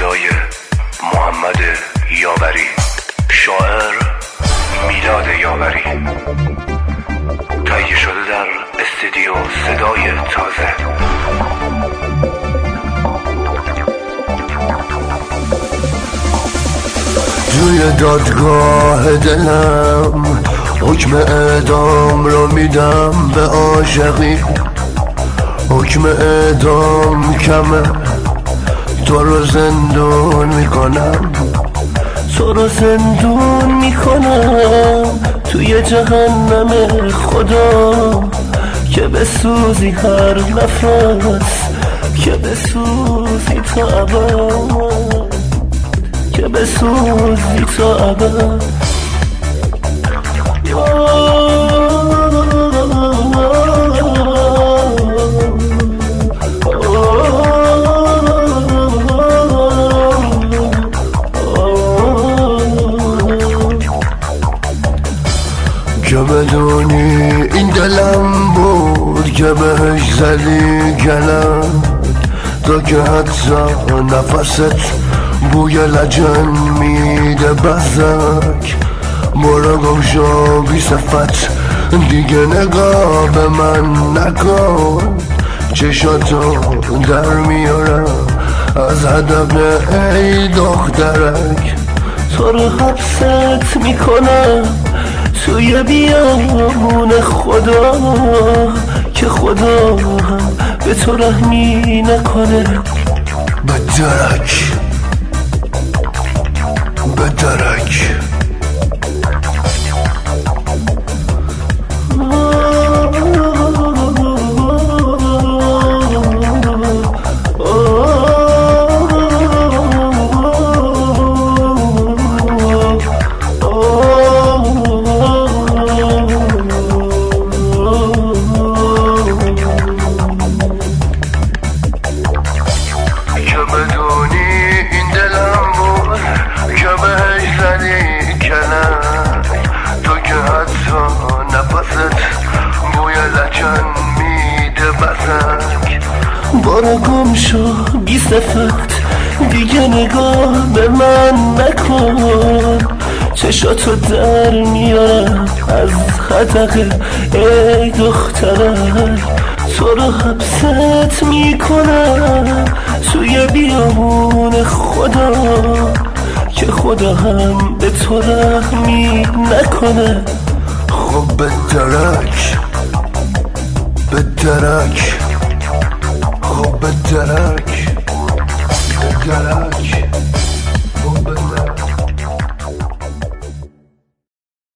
صدای محمد یاوری، شاعر میلاد یاوری، تهیه شده در استودیو صدای تازه. توی دادگاه دلم حکم اعدام رو میدم به عاشقی. حکم اعدام کمه، تو رو زندون میکنم، تو رو زندون میکنم توی جهنم خدا، که بسوزی هر نفس، که بسوزی تا ابد، که بسوزی تا ابد. که بدونی این دلم بود که بهش زدی گلم، تا که حتی نفست بوی لجن میده بزک. برو گم شو بی صفت، دیگه نگاه به من نکن، چشاتو در میارم از هدف ای دخترک. تو رو حبست میکنم توی بیابون خدا، که خدا هم به تو رحمی نکنه. بدرک بدرک برو گم شو بی صفت، دیگه نگاه به من نکن، چشاتو در میارم از خطق ای دخترک. تو رو حبست میکنم توی بیابون خدا، که خدا هم به تو رحمی نکنه. خب بدرک بدرک، خب بدرک بدرک.